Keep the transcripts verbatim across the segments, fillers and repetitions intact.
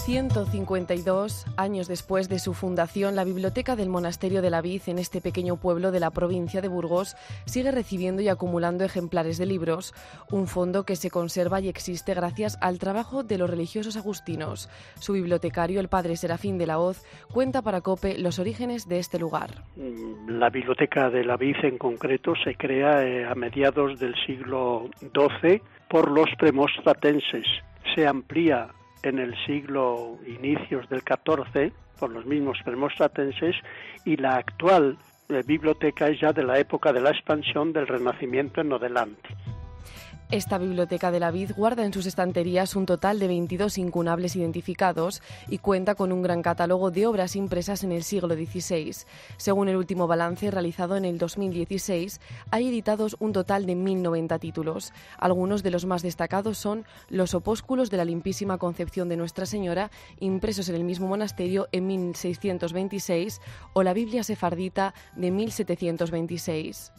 ciento cincuenta y dos años después de su fundación, la biblioteca del Monasterio de la Vid, en este pequeño pueblo de la provincia de Burgos, sigue recibiendo y acumulando ejemplares de libros, un fondo que se conserva y existe gracias al trabajo de los religiosos agustinos. Su bibliotecario, el padre Serafín de la Hoz, cuenta para COPE los orígenes de este lugar. La biblioteca de la Vid en concreto se crea eh, a mediados del siglo doce por los premonstratenses. Se amplía en el siglo inicios del catorce por los mismos premonstratenses y la actual eh, biblioteca es ya de la época de la expansión del Renacimiento en adelante. Esta biblioteca de la Vid guarda en sus estanterías un total de veintidós incunables identificados y cuenta con un gran catálogo de obras impresas en el siglo dieciséis. Según el último balance realizado en el dos mil dieciséis, hay editados un total de mil noventa títulos. Algunos de los más destacados son los opúsculos de la Limpísima Concepción de Nuestra Señora, impresos en el mismo monasterio en mil seiscientos veintiséis, o la Biblia sefardita de mil setecientos veintiséis.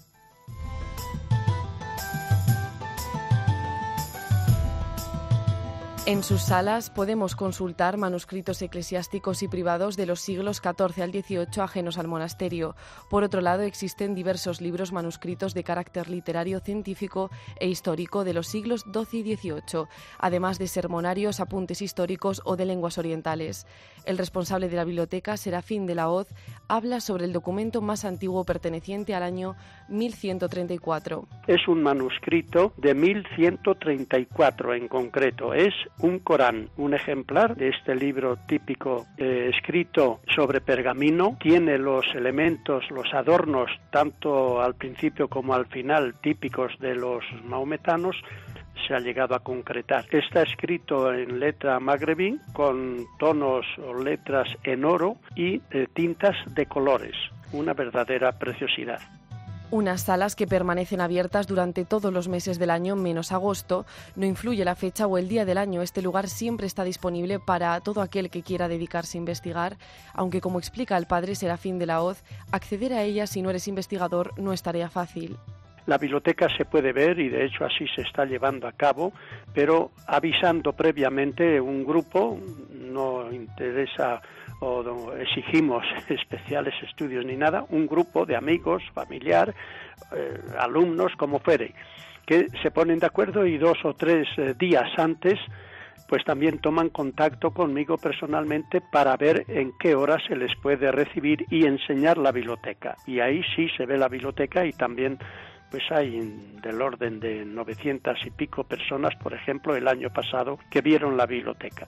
En sus salas podemos consultar manuscritos eclesiásticos y privados de los siglos catorce al dieciocho ajenos al monasterio. Por otro lado, existen diversos libros manuscritos de carácter literario, científico e histórico de los siglos doce y dieciocho, además de sermonarios, apuntes históricos o de lenguas orientales. El responsable de la biblioteca, Serafín de la Hoz, habla sobre el documento más antiguo perteneciente al año mil ciento treinta y cuatro. Es un manuscrito de mil ciento treinta y cuatro en concreto. Es un Corán, un ejemplar de este libro típico eh, escrito sobre pergamino. Tiene los elementos, los adornos, tanto al principio como al final, típicos de los maometanos. Se ha llegado a concretar. Está escrito en letra magrebí con tonos o letras en oro y eh, tintas de colores. Una verdadera preciosidad. Unas salas que permanecen abiertas durante todos los meses del año, menos agosto. No influye la fecha o el día del año. Este lugar siempre está disponible para todo aquel que quiera dedicarse a investigar, aunque, como explica el padre Serafín de la Hoz, acceder a ella si no eres investigador no es tarea fácil. La biblioteca se puede ver y de hecho así se está llevando a cabo, pero avisando previamente un grupo. No interesa o no exigimos especiales estudios ni nada, un grupo de amigos, familiar, eh, alumnos, como fuere, que se ponen de acuerdo y dos o tres eh, días antes pues también toman contacto conmigo personalmente para ver en qué hora se les puede recibir y enseñar la biblioteca. Y ahí sí se ve la biblioteca y también pues hay del orden de novecientas y pico personas, por ejemplo, el año pasado, que vieron la biblioteca.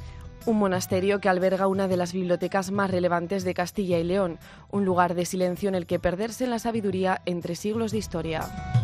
Un monasterio que alberga una de las bibliotecas más relevantes de Castilla y León, un lugar de silencio en el que perderse en la sabiduría entre siglos de historia.